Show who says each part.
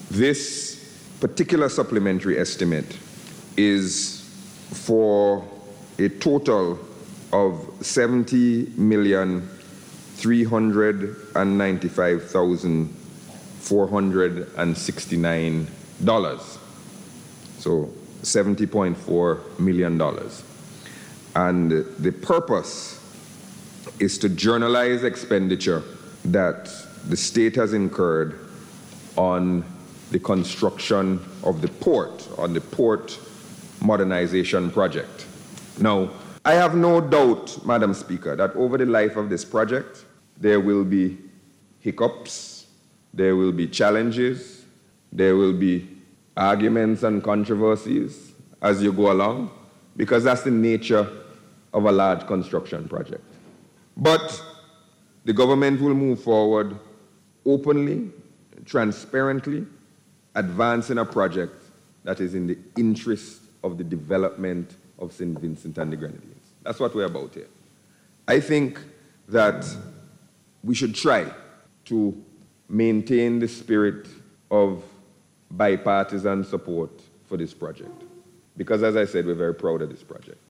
Speaker 1: This particular supplementary estimate is for a total of $70,395,469. So $70.4 million. And the purpose is to journalize expenditure that the state has incurred on the construction of the port, on the port modernization project. Now, I have no doubt, Madam Speaker, that over the life of this project, there will be hiccups, there will be challenges, there will be arguments and controversies as you go along, because that's the nature of a large construction project. But the government will move forward openly, transparently, advancing a project that is in the interest of the development of St. Vincent and the Grenadines. That's what we're about here. I think that we should try to maintain the spirit of bipartisan support for this project. Because, as I said, we're very proud of this project.